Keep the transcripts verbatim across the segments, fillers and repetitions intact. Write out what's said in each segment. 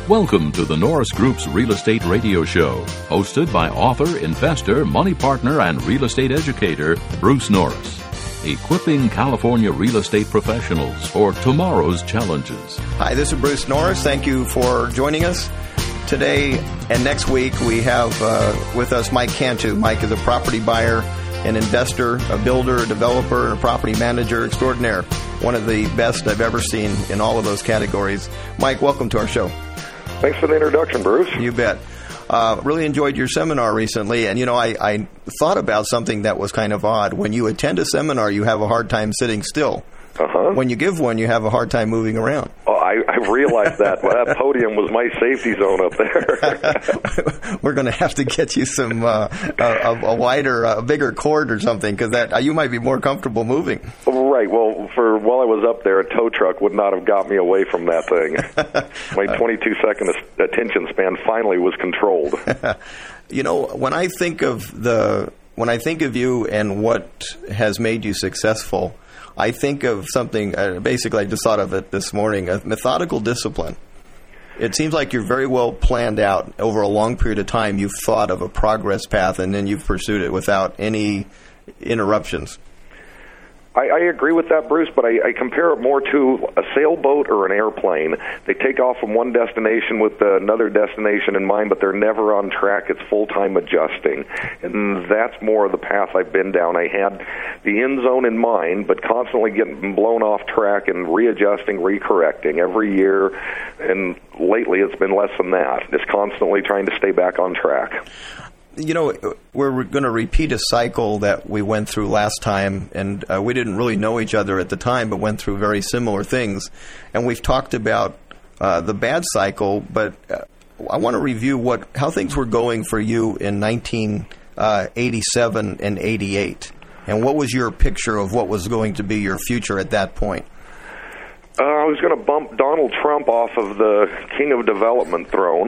Welcome to the Norris Group's Real Estate Radio Show, hosted by author, investor, money partner, and real estate educator, Bruce Norris. Equipping California real estate professionals for tomorrow's challenges. Hi, this is Bruce Norris. Thank you for joining us. Today and next week, we have uh, with us Mike Cantu. Mike is a property buyer, an investor, a builder, a developer, and a property manager extraordinaire. One of the best I've ever seen in all of those categories. Mike, welcome to our show. Thanks for the introduction, Bruce. You bet. Uh, really enjoyed your seminar recently, and, you know, I, I thought about something that was kind of odd. When you attend a seminar, you have a hard time sitting still. Uh-huh. When you give one, you have a hard time moving around. Oh, I, I realized that. Well, that podium was my safety zone up there. We're going to have to get you some uh, a, a wider, a bigger cord or something, because that uh, you might be more comfortable moving. Right. Well, for while I was up there, a tow truck would not have got me away from that thing. My twenty-two second attention span finally was controlled. You know, when I think of the when I think of you and what has made you successful, I think of something, uh, basically I just thought of it this morning, a methodical discipline. It seems like you're very well planned out over a long period of time. You've thought of a progress path, and then you've pursued it without any interruptions. I, I agree with that, Bruce, but I, I compare it more to a sailboat or an airplane. They take off from one destination with another destination in mind, but they're never on track. It's full-time adjusting, and that's more of the path I've been down. I had the end zone in mind, but constantly getting blown off track and readjusting, recorrecting every year, and lately it's been less than that. Just constantly trying to stay back on track. You know, we're going to repeat a cycle that we went through last time, and uh, we didn't really know each other at the time, but went through very similar things. And we've talked about uh, the bad cycle, but uh, I want to review what how things were going for you in nineteen eighty-seven and eighty-eight. And what was your picture of what was going to be your future at that point? Uh, I was going to bump Donald Trump off of the King of Development throne.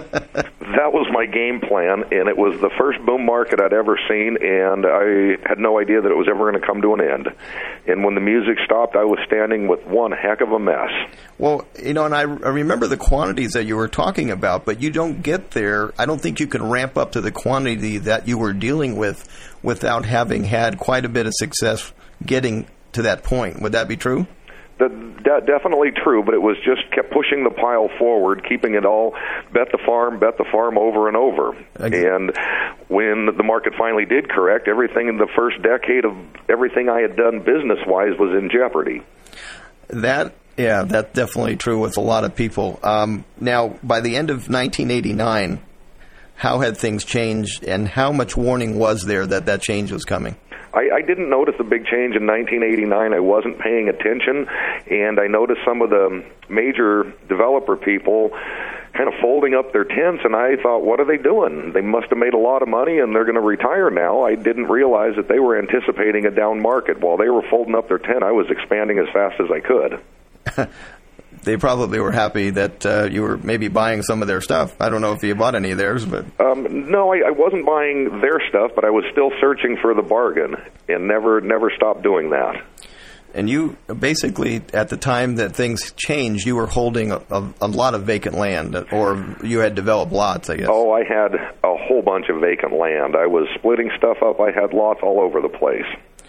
That was my game plan, and it was the first boom market I'd ever seen, and I had no idea that it was ever going to come to an end. And when the music stopped, I was standing with one heck of a mess. Well, you know, and I, I remember the quantities that you were talking about, but you don't get there. I don't think you can ramp up to the quantity that you were dealing with without having had quite a bit of success getting to that point. Would that be true? That, de- definitely true, but it was just kept pushing the pile forward, keeping it all bet the farm, bet the farm over and over. Okay. And when the market finally did correct, everything in the first decade of everything I had done business-wise was in jeopardy. That, yeah, that's definitely true with a lot of people. Um, now, by the end of nineteen eighty-nine, how had things changed, and how much warning was there that that change was coming? I, I didn't notice a big change in nineteen eighty-nine. I wasn't paying attention, and I noticed some of the major developer people kind of folding up their tents, and I thought, what are they doing? They must have made a lot of money, and they're going to retire now. I didn't realize that they were anticipating a down market. While they were folding up their tent, I was expanding as fast as I could. They probably were happy that uh, you were maybe buying some of their stuff. I don't know if you bought any of theirs, but um, no, I, I wasn't buying their stuff, but I was still searching for the bargain, and never, never stopped doing that. And you basically, at the time that things changed, you were holding a, a, a lot of vacant land, or you had developed lots, I guess. Oh, I had a whole bunch of vacant land. I was splitting stuff up. I had lots all over the place.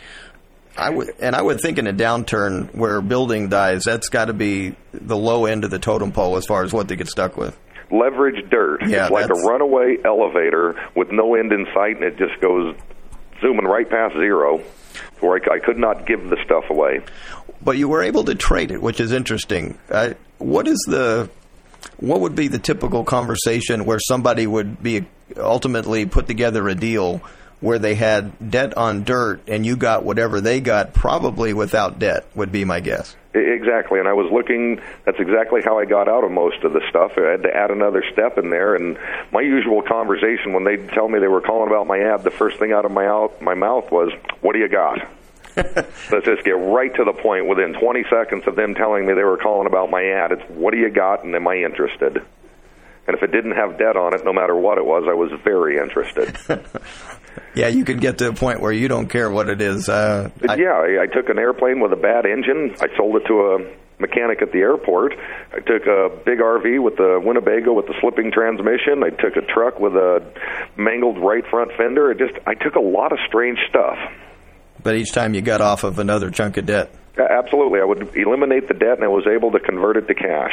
I would, and I would think in a downturn where building dies, that's got to be the low end of the totem pole as far as what they get stuck with. Leverage dirt. Yeah, it's like a runaway elevator with no end in sight, and it just goes zooming right past zero, where I, I could not give the stuff away. But you were able to trade it, which is interesting. Uh, what is the what would be the typical conversation where somebody would be ultimately put together a deal where they had debt on dirt and you got whatever they got, probably without debt, would be my guess. Exactly, and I was looking, that's exactly how I got out of most of the stuff. I had to add another step in there, and my usual conversation when they'd tell me they were calling about my ad, the first thing out of my, out, my mouth was, what do you got? Let's just get right to the point. Within twenty seconds of them telling me they were calling about my ad, it's, what do you got, and am I interested? And if it didn't have debt on it, no matter what it was, I was very interested. Yeah, you could get to a point where you don't care what it is. Uh, I, yeah, I, I took an airplane with a bad engine. I sold it to mechanic at the airport. I took a big R V with the Winnebago with the slipping transmission. I took a truck with a mangled right front fender. It just I took a lot of strange stuff. But each time you got off of another chunk of debt. Absolutely. I would eliminate the debt, and I was able to convert it to cash,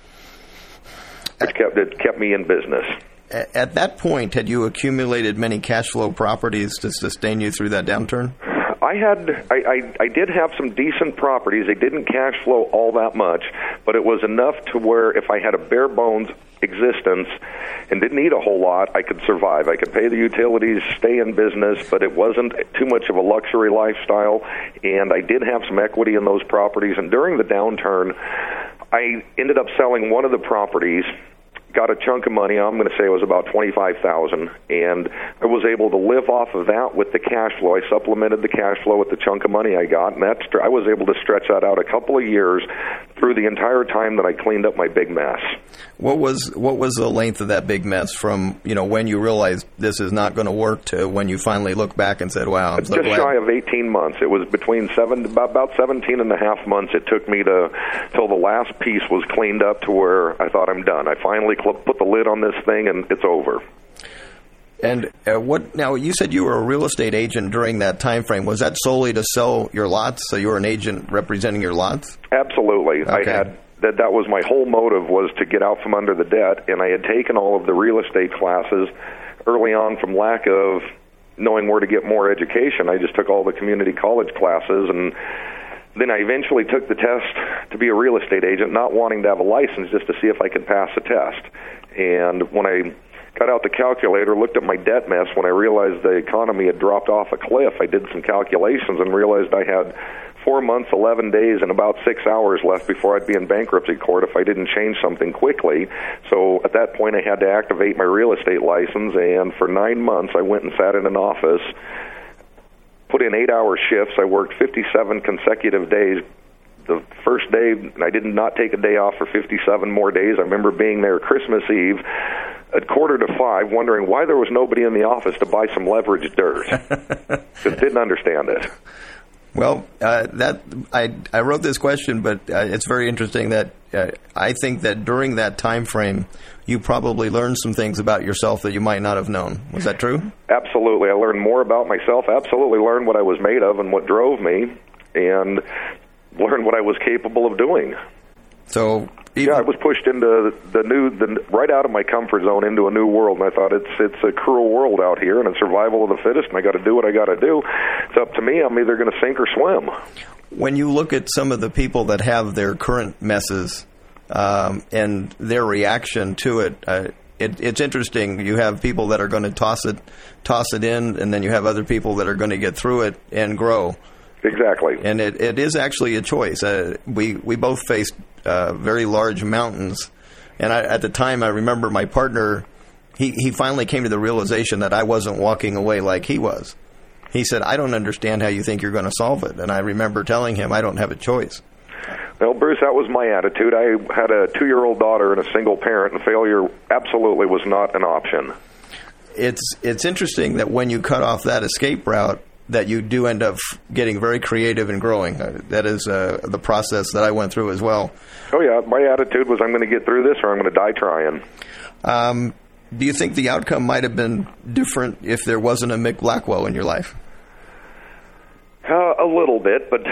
which kept it kept me in business. At that point, had you accumulated many cash flow properties to sustain you through that downturn? I had, I, I, I did have some decent properties. They didn't cash flow all that much, but it was enough to where if I had a bare bones existence and didn't need a whole lot, I could survive. I could pay the utilities, stay in business, but it wasn't too much of a luxury lifestyle, and I did have some equity in those properties. And during the downturn, I ended up selling one of the properties, got a chunk of money. I'm going to say it was about twenty-five thousand dollars, and I was able to live off of that with the cash flow. I supplemented the cash flow with the chunk of money I got, and that I was able to stretch that out a couple of years through the entire time that I cleaned up my big mess. What was what was the length of that big mess from, you know, when you realized this is not going to work to when you finally looked back and said, wow, I'm so just glad. Shy of eighteen months. It was between seven, about seventeen and a half months it took me to till the last piece was cleaned up to where I thought I'm done. I finally cl- put the lid on this thing and it's over. And uh, what now? You said you were a real estate agent during that time frame. Was that solely to sell your lots? So you were an agent representing your lots? Absolutely. Okay. I had that. That was my whole motive, was to get out from under the debt. And I had taken all of the real estate classes early on from lack of knowing where to get more education. I just took all the community college classes, and then I eventually took the test to be a real estate agent, not wanting to have a license, just to see if I could pass the test. And when I got out the calculator, looked at my debt mess, when I realized the economy had dropped off a cliff, I did some calculations and realized I had four months, eleven days, and about six hours left before I'd be in bankruptcy court if I didn't change something quickly. So at that point, I had to activate my real estate license, and for nine months, I went and sat in an office, put in eight-hour shifts. I worked fifty-seven consecutive days. The first day, I did not take a day off for fifty-seven more days. I remember being there Christmas Eve at quarter to five, wondering why there was nobody in the office to buy some leveraged dirt. Just didn't understand it. Well, uh, that I I wrote this question, but uh, it's very interesting that uh, I think that during that time frame, you probably learned some things about yourself that you might not have known. Was that true? Absolutely. I learned more about myself. Absolutely learned what I was made of and what drove me, and learned what I was capable of doing. So yeah, I was pushed into the new, the right out of my comfort zone into a new world, and I thought it's it's a cruel world out here, and it's survival of the fittest, and I got to do what I got to do. It's up to me. I'm either going to sink or swim. When you look at some of the people that have their current messes um, and their reaction to it, uh, it, it's interesting. You have people that are going to toss it, toss it in, and then you have other people that are going to get through it and grow. Exactly. And it, it is actually a choice. Uh, we we both faced uh, very large mountains, and I, at the time, I remember my partner. He he finally came to the realization that I wasn't walking away like he was. He said, "I don't understand how you think you're going to solve it." And I remember telling him, "I don't have a choice." Well, Bruce, that was my attitude. I had a two-year-old daughter and a single parent, and failure absolutely was not an option. It's it's interesting that when you cut off that escape route, that you do end up getting very creative and growing. Uh, that is uh, the process that I went through as well. Oh, yeah. My attitude was I'm going to get through this or I'm going to die trying. Um, do you think the outcome might have been different if there wasn't a Mick Blackwell in your life? Uh, a little bit, but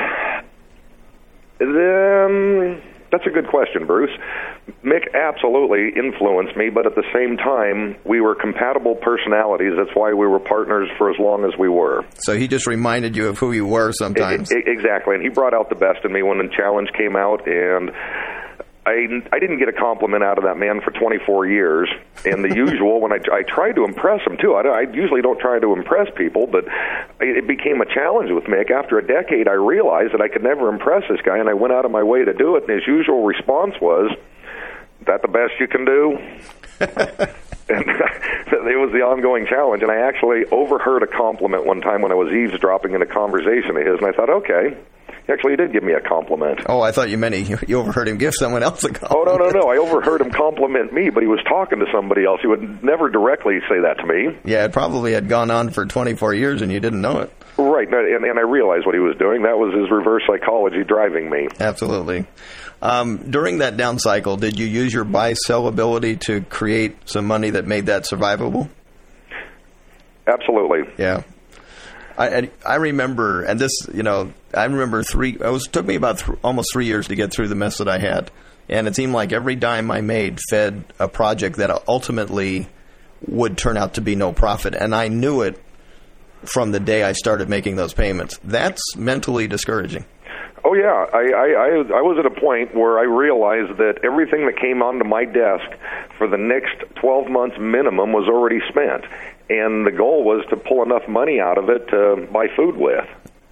um, that's a good question, Bruce. Mick absolutely influenced me, but at the same time, we were compatible personalities. That's why we were partners for as long as we were. So he just reminded you of who you were sometimes. I, I, exactly, and he brought out the best in me when the challenge came out, and I, I didn't get a compliment out of that man for twenty-four years. And the usual, when I, I tried to impress him, too. I, I usually don't try to impress people, but it became a challenge with Mick. After a decade, I realized that I could never impress this guy, and I went out of my way to do it, and his usual response was, "Is that the best you can do?" And it was the ongoing challenge, and I actually overheard a compliment one time when I was eavesdropping in a conversation of his, and I thought, okay, Actually, he did give me a compliment. Oh, I thought you meant he, you overheard him give someone else a compliment. Oh, no, no, no. I overheard him compliment me, but he was talking to somebody else. He would never directly say that to me. Yeah, it probably had gone on for twenty-four years and you didn't know it. Right, and, and I realized what he was doing. That was his reverse psychology driving me. Absolutely. Um, during that down cycle, did you use your buy-sell ability to create some money that made that survivable? Absolutely. Yeah. I, I remember, and this, you know, I remember three, it was, took me about th- almost three years to get through the mess that I had. And it seemed like every dime I made fed a project that ultimately would turn out to be no profit. And I knew it from the day I started making those payments. That's mentally discouraging. Oh, yeah. I, I, I, I was at a point where I realized that everything that came onto my desk for the next twelve months minimum was already spent. And the goal was to pull enough money out of it to buy food with.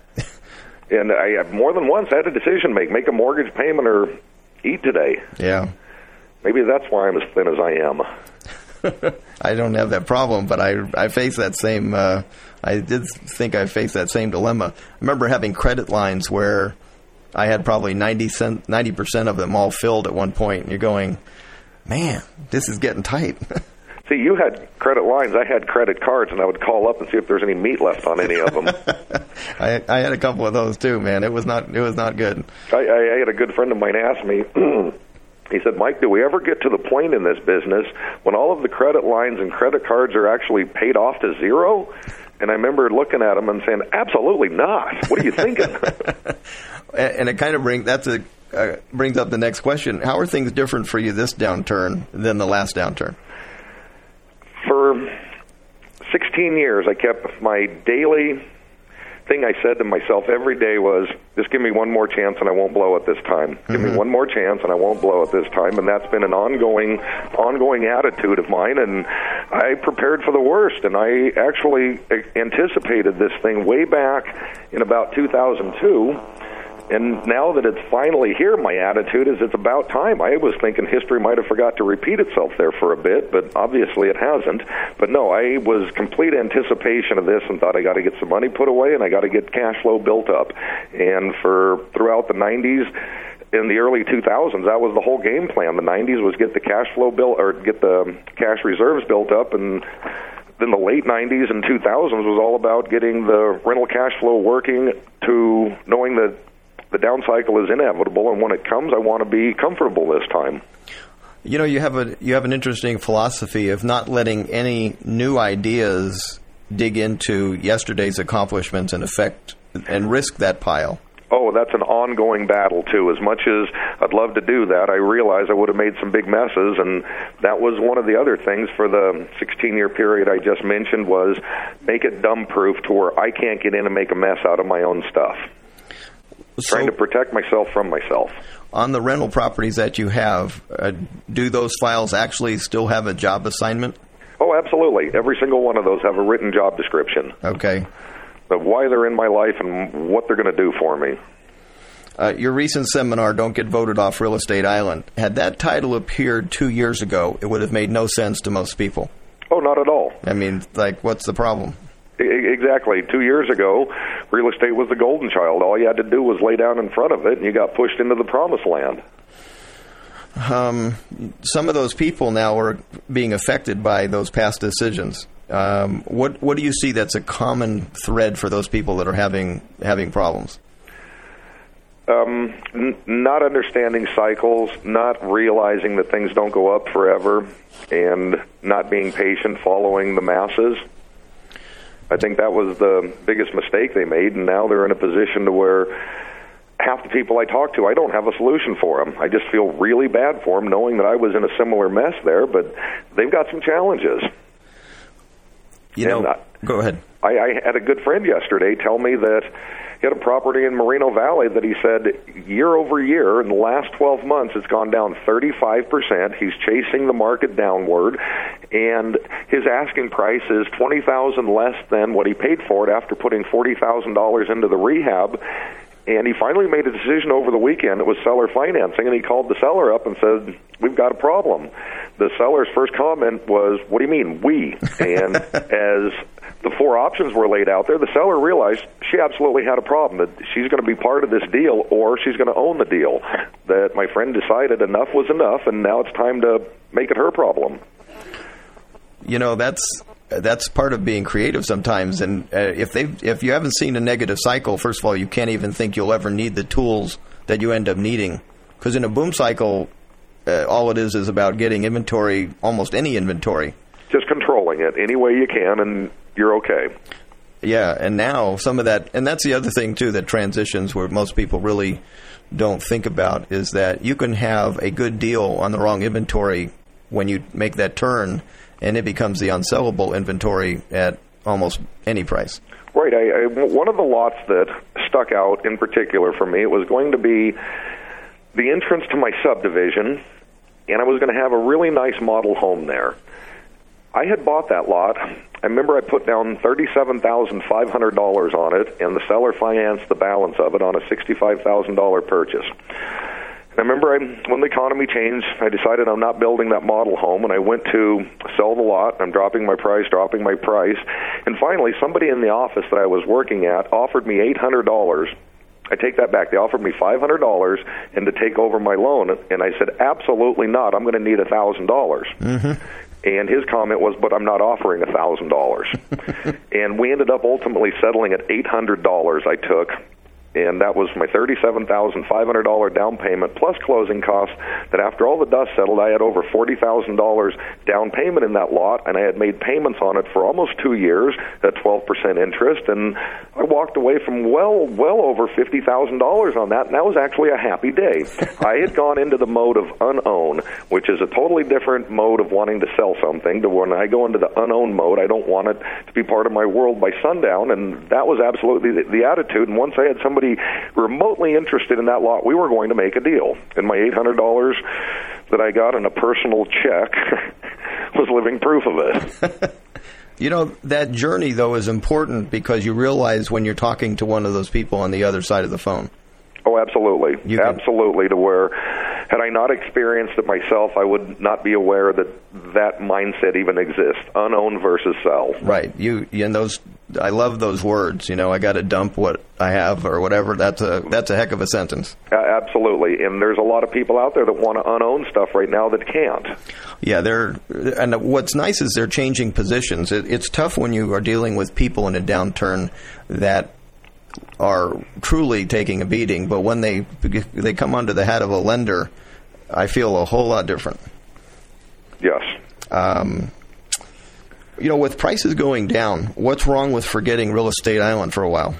And I more than once had a decision to make, make a mortgage payment or eat today. Yeah. Maybe that's why I'm as thin as I am. I don't have that problem, but I, I face that same, uh, I did think I faced that same dilemma. I remember having credit lines where I had probably ninety percent of them all filled at one point, and you're going, man, this is getting tight. See, you had credit lines. I had credit cards, and I would call up and see if there's any meat left on any of them. I, I had a couple of those too, man. It was not, it was not good. I, I, I had a good friend of mine ask me. He said, Mike, do we ever get to the point in this business when all of the credit lines and credit cards are actually paid off to zero? And I remember looking at him and saying, absolutely not. What are you thinking? And it kind of brings that's a uh, brings up the next question. How are things different for you this downturn than the last downturn? For sixteen years, I kept my daily thing I said to myself every day was, just give me one more chance and I won't blow it this time. Give mm-hmm. me one more chance and I won't blow it this time. And that's been an ongoing ongoing attitude of mine. And I prepared for the worst. And I actually anticipated this thing way back in about two thousand two. And now that it's finally here, my attitude is it's about time. I was thinking history might have forgot to repeat itself there for a bit, but obviously it hasn't. But no, I was complete anticipation of this and thought I got to get some money put away and I got to get cash flow built up. And for throughout the nineties, in the early two thousands, that was the whole game plan. The nineties was get the cash flow built or get the cash reserves built up, and then the late nineties and two thousands was all about getting the rental cash flow working to knowing that the down cycle is inevitable, and when it comes, I want to be comfortable this time. You know, you have a you have an interesting philosophy of not letting any new ideas dig into yesterday's accomplishments and affect and risk that pile. Oh, that's an ongoing battle, too. As much as I'd love to do that, I realize I would have made some big messes, and that was one of the other things for the sixteen-year period I just mentioned was make it dumb-proof to where I can't get in and make a mess out of my own stuff. So, trying to protect myself from myself. On the rental properties that you have, uh, do those files actually still have a job assignment? Oh, absolutely. Every single one of those have a written job description. Okay. Of why they're in my life and what they're going to do for me. Uh, your recent seminar, Don't Get Voted Off Real Estate Island, had that title appeared two years ago, it would have made no sense to most people. Oh, not at all. I mean, like, what's the problem? Exactly. Two years ago, real estate was the golden child. All you had to do was lay down in front of it, and you got pushed into the promised land. Um, some of those people now are being affected by those past decisions. Um, what what do you see that's a common thread for those people that are having having problems? Um, n- not understanding cycles, not realizing that things don't go up forever, and not being patient, following the masses. I think that was the biggest mistake they made, and now they're in a position to where half the people I talk to, I don't have a solution for them. I just feel really bad for them, knowing that I was in a similar mess there, but they've got some challenges. You know, I, go ahead. I, I had a good friend yesterday tell me that he had a property in Moreno Valley that he said year over year in the last twelve months it's gone down thirty-five percent. He's chasing the market downward, and his asking price is twenty thousand dollars less than what he paid for it after putting forty thousand dollars into the rehab. And he finally made a decision over the weekend. It was seller financing, and he called the seller up and said, we've got a problem. The seller's first comment was, what do you mean, we? And as the four options were laid out there, the seller realized she absolutely had a problem, that she's going to be part of this deal or she's going to own the deal. That my friend decided enough was enough, and now it's time to make it her problem. You know, that's that's part of being creative sometimes. And uh, if they if you haven't seen a negative cycle, first of all, you can't even think you'll ever need the tools that you end up needing. Because in a boom cycle, uh, all it is is about getting inventory, almost any inventory. Just controlling it any way you can, and you're okay. Yeah, and now some of that, and that's the other thing, too, that transitions where most people really don't think about, is that you can have a good deal on the wrong inventory when you make that turn, and it becomes the unsellable inventory at almost any price. Right. I, I, one of the lots that stuck out in particular for me, it was going to be the entrance to my subdivision, and I was going to have a really nice model home there. I had bought that lot. I remember I put down thirty-seven thousand five hundred dollars on it, and the seller financed the balance of it on a sixty-five thousand dollars purchase. And I remember I, when the economy changed, I decided I'm not building that model home, and I went to sell the lot. I'm dropping my price, dropping my price. And finally, somebody in the office that I was working at offered me eight hundred dollars. I take that back. They offered me five hundred dollars and to take over my loan, and I said, absolutely not. I'm going to need one thousand dollars. Mm-hmm. And his comment was, but I'm not offering one thousand dollars. And we ended up ultimately settling at eight hundred dollars I took. And that was my thirty-seven thousand five hundred dollars down payment plus closing costs, that after all the dust settled, I had over forty thousand dollars down payment in that lot, and I had made payments on it for almost two years at twelve percent interest, and I walked away from well, well over fifty thousand dollars on that, and that was actually a happy day. I had gone into the mode of unown, which is a totally different mode of wanting to sell something, to when I go into the unown mode, I don't want it to be part of my world by sundown, and that was absolutely the, the attitude, and once I had somebody remotely interested in that lot, we were going to make a deal. And my eight hundred dollars that I got in a personal check was living proof of it. You know, that journey, though, is important because you realize when you're talking to one of those people on the other side of the phone. Oh, absolutely. You can... Absolutely, to where, had I not experienced it myself, I would not be aware that that mindset even exists, unown versus sell. Right. You, and those, I love those words, you know, I got to dump what I have or whatever. That's a that's a heck of a sentence. Uh, absolutely. And there's a lot of people out there that want to unown stuff right now that can't. Yeah, they're, and what's nice is they're changing positions. It, it's tough when you are dealing with people in a downturn that are truly taking a beating, but when they they come under the hat of a lender, I feel a whole lot different. Yes. Um, you know, with prices going down, what's wrong with forgetting Real Estate Island for a while?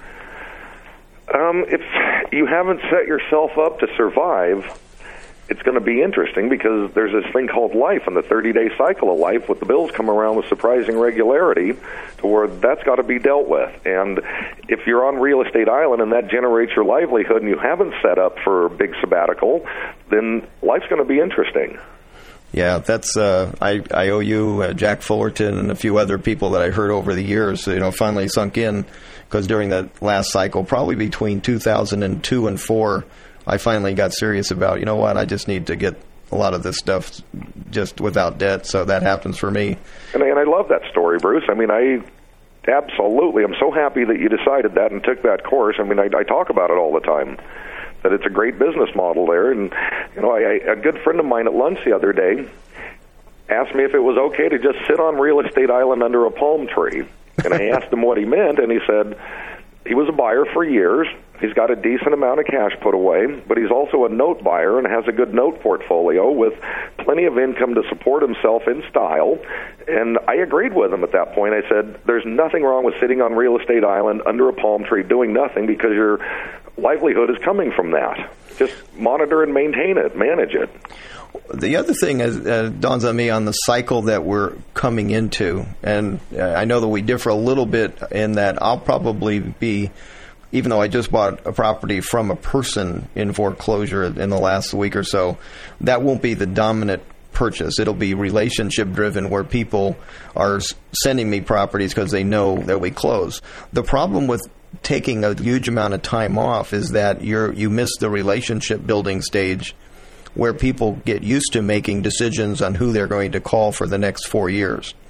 Um, if you haven't set yourself up to survive, it's going to be interesting because there's this thing called life and the thirty-day cycle of life with the bills come around with surprising regularity to where that's got to be dealt with. And if you're on Real Estate Island and that generates your livelihood and you haven't set up for a big sabbatical, then life's going to be interesting. Yeah, that's uh, I, I owe you, uh, Jack Fullerton, and a few other people that I heard over the years, you know, finally sunk in because during that last cycle, probably between two thousand two and four, I finally got serious about, you know what, I just need to get a lot of this stuff just without debt, so that happens for me. And, and I love that story, Bruce. I mean, I absolutely, I'm so happy that you decided that and took that course. I mean, I, I talk about it all the time, that it's a great business model there. And, you know, I, I, a good friend of mine at lunch the other day asked me if it was okay to just sit on Real Estate Island under a palm tree. And I asked him what he meant, and he said he was a buyer for years. He's got a decent amount of cash put away, but he's also a note buyer and has a good note portfolio with plenty of income to support himself in style. And I agreed with him at that point. I said, there's nothing wrong with sitting on Real Estate Island under a palm tree doing nothing because your livelihood is coming from that. Just monitor and maintain it, manage it. The other thing is, uh, dawns on me on the cycle that we're coming into, and uh, I know that we differ a little bit in that I'll probably be, even though I just bought a property from a person in foreclosure in the last week or so, that won't be the dominant purchase. It'll be relationship driven where people are sending me properties because they know that we close. The problem with taking a huge amount of time off is that you're you miss the relationship building stage where people get used to making decisions on who they're going to call for the next four years.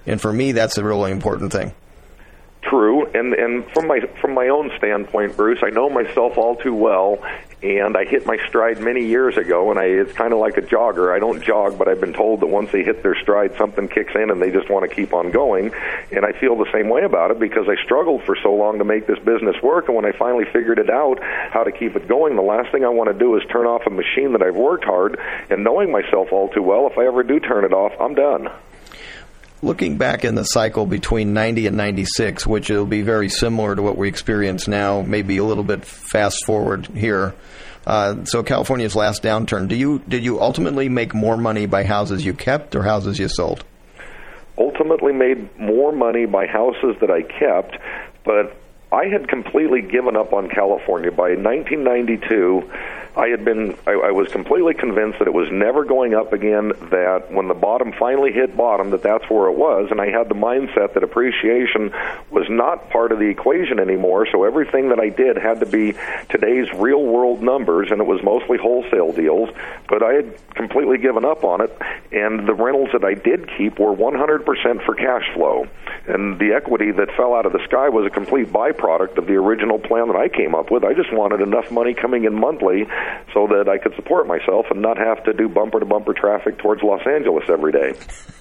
And for me, that's a really important thing. True, and and from my from my own standpoint, Bruce, I know myself all too well, and I hit my stride many years ago, and I it's kind of like a jogger. I don't jog, but I've been told that once they hit their stride, something kicks in, and they just want to keep on going, and I feel the same way about it because I struggled for so long to make this business work, and when I finally figured it out, how to keep it going, the last thing I want to do is turn off a machine that I've worked hard, and knowing myself all too well, if I ever do turn it off, I'm done. Looking back in the cycle between ninety and ninety-six, which will be very similar to what we experience now, maybe a little bit fast forward here. Uh, so California's last downturn, do you did you ultimately make more money by houses you kept or houses you sold? Ultimately made more money by houses that I kept, but I had completely given up on California. By nineteen ninety-two, I had been, I, I was completely convinced that it was never going up again, that when the bottom finally hit bottom, that that's where it was, and I had the mindset that appreciation was not part of the equation anymore, so everything that I did had to be today's real-world numbers, and it was mostly wholesale deals, but I had completely given up on it, and the rentals that I did keep were one hundred percent for cash flow, and the equity that fell out of the sky was a complete byproduct of the original plan that I came up with. I just wanted enough money coming in monthly so that I could support myself and not have to do bumper-to-bumper traffic towards Los Angeles every day.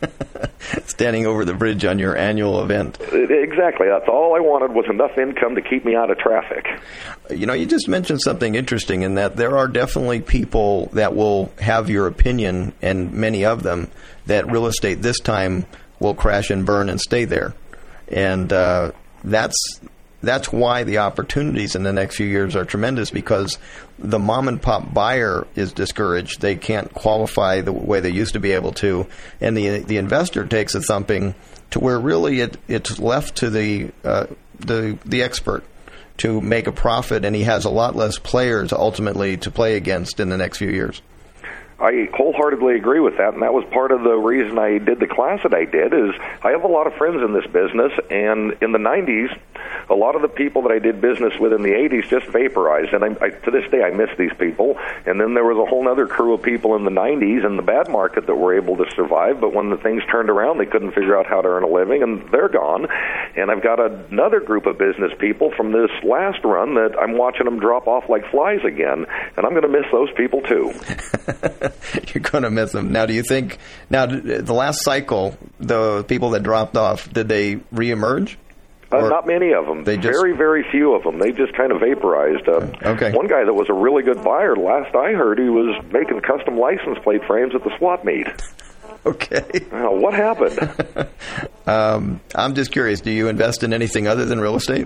Standing over the bridge on your annual event. Exactly. That's all I wanted was enough income to keep me out of traffic. You know, you just mentioned something interesting in that there are definitely people that will have your opinion, and many of them, that real estate this time will crash and burn and stay there. And uh, that's... That's why the opportunities in the next few years are tremendous, because the mom-and-pop buyer is discouraged. They can't qualify the way they used to be able to. And the the investor takes a thumping to where really it, it's left to the, uh, the the expert to make a profit, and he has a lot less players ultimately to play against in the next few years. I wholeheartedly agree with that, and that was part of the reason I did the class that I did, is I have a lot of friends in this business, and in the nineties, a lot of the people that I did business with in the eighties just vaporized, and I, I, to this day I miss these people. And then there was a whole other crew of people in the nineties in the bad market that were able to survive, but when the things turned around, they couldn't figure out how to earn a living, and they're gone. And I've got another group of business people from this last run that I'm watching them drop off like flies again, and I'm going to miss those people too. You're going to miss them. Now, do you think, now, the last cycle, the people that dropped off, did they reemerge? Uh, not many of them. They just, very, very few of them. They just kind of vaporized. Uh, okay. One guy that was a really good buyer, last I heard, he was making custom license plate frames at the swap meet. Okay. Well, what happened? um, I'm just curious, do you invest in anything other than real estate?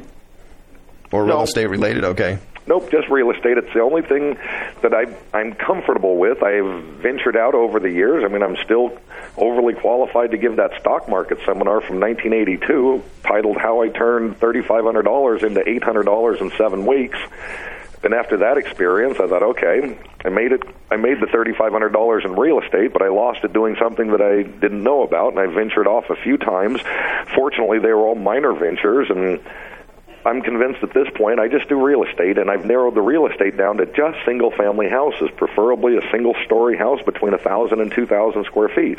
Or real no. estate related? Okay. Nope, just real estate. It's the only thing that I, I'm comfortable with. I've ventured out over the years. I mean, I'm still overly qualified to give that stock market seminar from nineteen eighty-two titled How I Turned three thousand five hundred dollars into eight hundred dollars in seven weeks. And after that experience, I thought, okay, I made it. I made the three thousand five hundred dollars in real estate, but I lost it doing something that I didn't know about, and I ventured off a few times. Fortunately, they were all minor ventures, and I'm convinced at this point I just do real estate, and I've narrowed the real estate down to just single-family houses, preferably a single-story house between one thousand and two thousand square feet.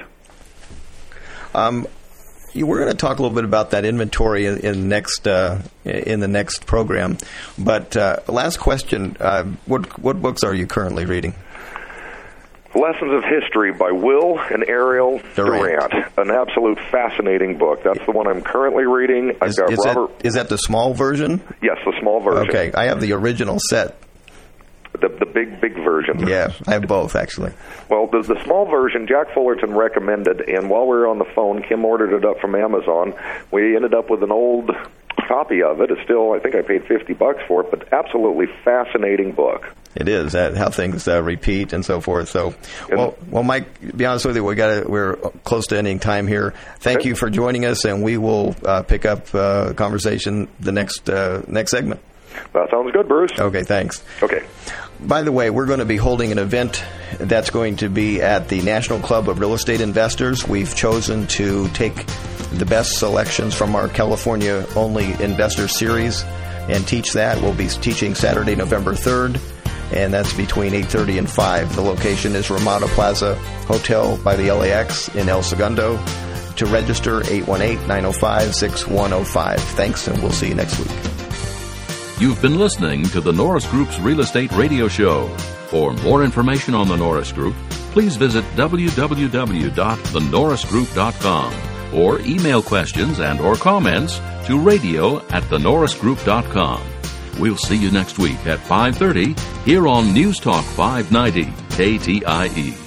Um, you, we're going to talk a little bit about that inventory in, in next uh, in the next program. But uh, last question: uh, what what books are you currently reading? Lessons of History by Will and Ariel Durant. Durant. An absolute fascinating book. That's the one I'm currently reading. I've is, got is Robert. That, is that the small version? Yes, the small version. Okay, I have the original set. The the big, big version. Yeah, I have both, actually. Well, the, the small version, Jack Fullerton recommended, and while we were on the phone, Kim ordered it up from Amazon. We ended up with an old copy of it. It's still, I think I paid fifty bucks for it, but absolutely fascinating book. It is, that how things uh, repeat and so forth. So, well, well, Mike, to be honest with you, we got we're close to ending time here. Thank okay. you for joining us, and we will uh, pick up uh, conversation the next uh, next segment. That sounds good, Bruce. Okay, thanks. Okay. By the way, we're going to be holding an event that's going to be at the National Club of Real Estate Investors. We've chosen to take the best selections from our California-only investor series and teach that. We'll be teaching Saturday, November third, and that's between eight thirty and five. The location is Ramada Plaza Hotel by the L A X in El Segundo. To register, eight one eight, nine oh five, six one oh five. Thanks, and we'll see you next week. You've been listening to the Norris Group's Real Estate Radio Show. For more information on the Norris Group, please visit w w w dot the norris group dot com or email questions and or comments to radio at the norris group dot com. We'll see you next week at five thirty here on News Talk five ninety K T I E.